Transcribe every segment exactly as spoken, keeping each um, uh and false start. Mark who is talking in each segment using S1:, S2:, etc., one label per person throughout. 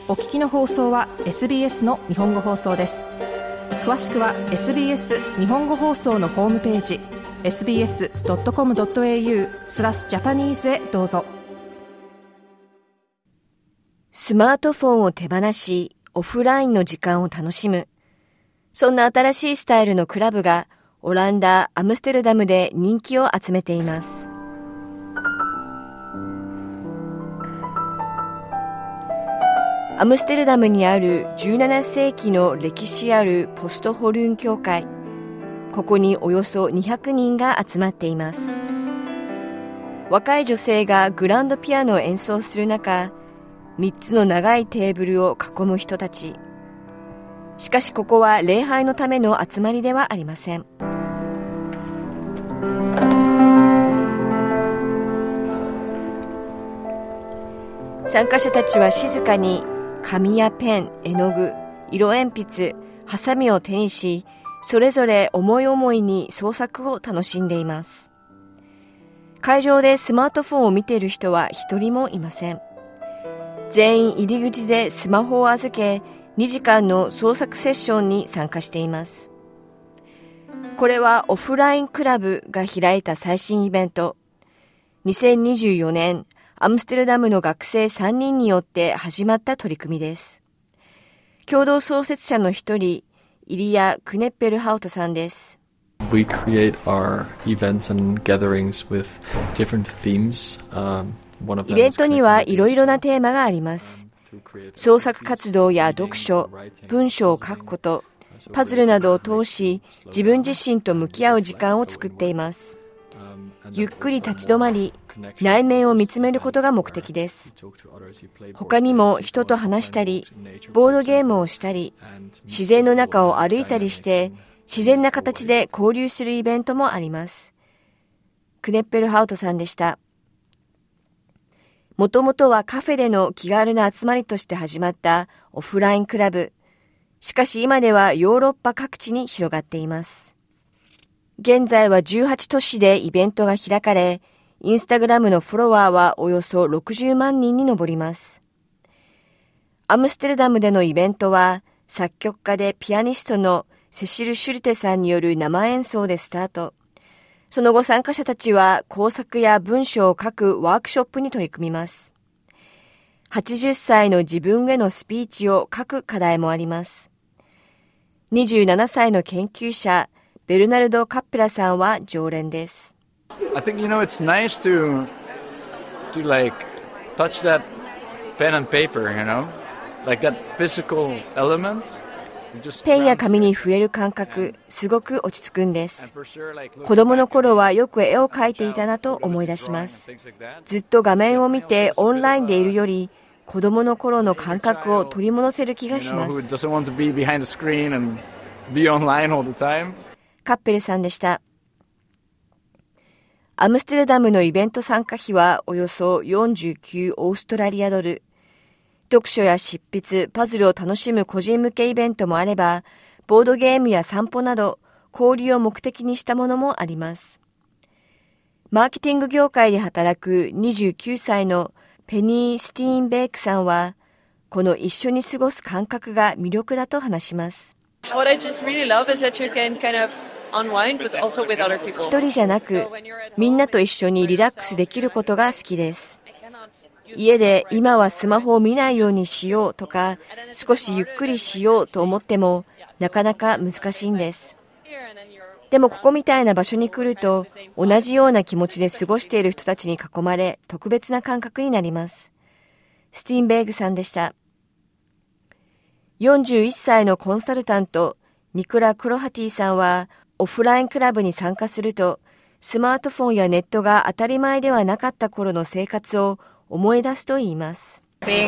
S1: お聞きの放送は エスビーエス の日本語放送です。詳しくは エスビーエス 日本語放送のホームページ エスビーエスドットコムドットエーユー スラスジャパニーズへどうぞ。
S2: スマートフォンを手放し、オフラインの時間を楽しむ。そんな新しいスタイルのクラブがオランダ・アムステルダムで人気を集めています。アムステルダムにあるじゅうななせいきの歴史あるポストホルン教会。ここにおよそにひゃくにんが集まっています。若い女性がグランドピアノを演奏する中、みっつの長いテーブルを囲む人たち。しかしここは礼拝のための集まりではありません。参加者たちは静かに紙やペン、絵の具、色鉛筆、ハサミを手にし、それぞれ思い思いに創作を楽しんでいます。会場でスマートフォンを見ている人は一人もいません。全員入り口でスマホを預け、にじかんの創作セッションに参加しています。これはオフラインクラブが開いた最新イベント。にせんにじゅうよねん、アムステルダムの学生さんにんによって始まった取り組みです。共同創設者の一人、イリア・クネッペルハウトさんです。
S3: We create our events and gatherings with different themes. Um, one of them
S2: イベントにはいろいろなテーマがあります。創作活動や読書、文章を書くこと、パズルなどを通し、自分自身と向き合う時間を作っています。ゆっくり立ち止まり、内面を見つめることが目的です。他にも人と話したり、ボードゲームをしたり、自然の中を歩いたりして、自然な形で交流するイベントもあります。クネッペルハウトさんでした。もともとはカフェでの気軽な集まりとして始まったオフラインクラブ。しかし今ではヨーロッパ各地に広がっています。現在はじゅうはちとしでイベントが開かれ、インスタグラムのフォロワーはおよそろくじゅうまんにんに上ります。アムステルダムでのイベントは作曲家でピアニストのセシル・シュルテさんによる生演奏でスタート。その後参加者たちは工作や文章を書くワークショップに取り組みます。はちじゅっさいの自分へのスピーチを書く課題もあります。にじゅうななさいの研究者、ベルナルド・カッペラさんは常連です。
S4: I think, you know, it's nice to, to like, touch that pen and paper, you know? Like that physical element.
S2: ペンや紙に触れる感覚、すごく落ち着くんです。子供の頃はよく絵を描いていたなと思い出します。ずっと画面を見てオンラインでいるより、子供の頃の感覚を取り戻せる気がします。カッペルさんでした。アムステルダムのイベント参加費はおよそよんじゅうきゅうオーストラリアドル。読書や執筆、パズルを楽しむ個人向けイベントもあれば、ボードゲームや散歩など交流を目的にしたものもあります。マーケティング業界で働くにじゅうきゅうさいのペニー・スティーンベークさんは、この一緒に過ごす感覚が魅力だと話します。
S5: What I just really love is that you can kind of unwind but also with other people.
S2: 一人じゃなく、みんなと一緒にリラックスできることが好きです。家で今はスマホを見ないようにしようとか、少しゆっくりしようと思っても、なかなか難しいんです。でもここみたいな場所に来ると、同じような気持ちで過ごしている人たちに囲まれ、特別な感覚になります。スティーンベーグさんでした。よんじゅういっさいのコンサルタント、ニクラ・クロハティさんは、オフラインクラブに参加すると、スマートフォンやネットが当たり前ではなかった頃の生活を思い出すと言います。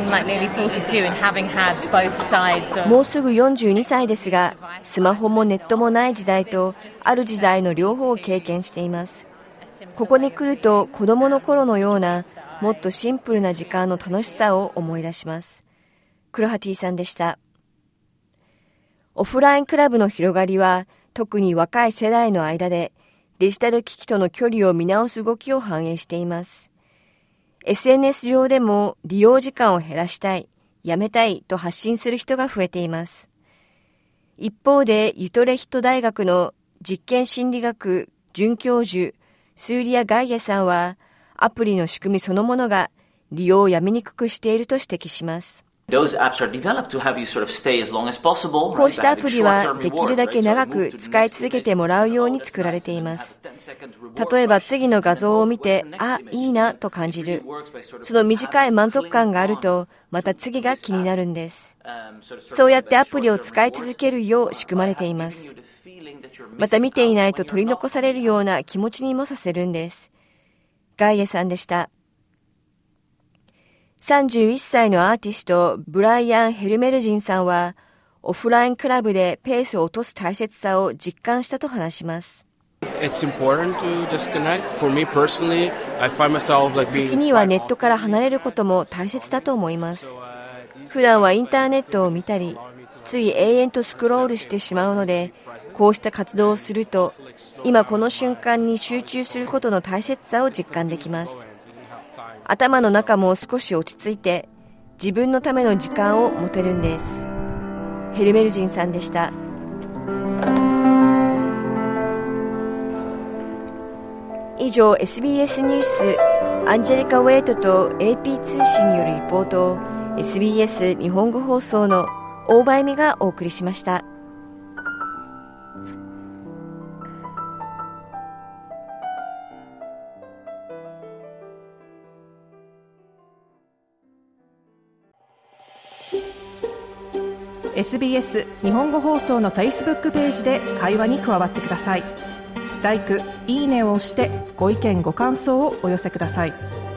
S2: もうすぐよんじゅうにさいですが、スマホもネットもない時代と、ある時代の両方を経験しています。ここに来ると、子供の頃のような、もっとシンプルな時間の楽しさを思い出します。クロハティさんでした。オフラインクラブの広がりは、特に若い世代の間で、デジタル機器との距離を見直す動きを反映しています。エスエヌエス 上でも利用時間を減らしたい、 やめたいと発信する人が増えています。一方でユトレヒト大学の実験心理学准教授スーリア・ガイエさんは、アプリの仕組みそのものが利用をやめにくくしていると指摘します。こうしたアプリはできるだけ長く使い続けてもらうように作られています。例えば次の画像を見て、あ、いいなと感じる。その短い満足感があると、また次が気になるんです。そうやってアプリを使い続けるよう仕組まれています。また見ていないと取り残されるような気持ちにもさせるんです。ガイエさんでした。さんじゅういっさいのアーティストブライアン・ヘルメルジンさんは、オフラインクラブでペースを落とす大切さを実感したと話します。
S6: It's important to disconnect. For me personally, I find myself like being
S2: 時にはネットから離れることも大切だと思います。普段はインターネットを見たり、つい永遠とスクロールしてしまうので、こうした活動をすると、今この瞬間に集中することの大切さを実感できます。頭の中も少し落ち着いて、自分のための時間を持てるんです。ヘルメルジンさんでした。以上 エスビーエス ニュースアンジェリカ・ウェイトと エーピー 通信によるリポートを エスビーエス 日本語放送の大場恵美がお送りしました。
S1: エスビーエス 日本語放送の Facebook ページで会話に加わってください。ライク、いいねを押してご意見ご感想をお寄せください。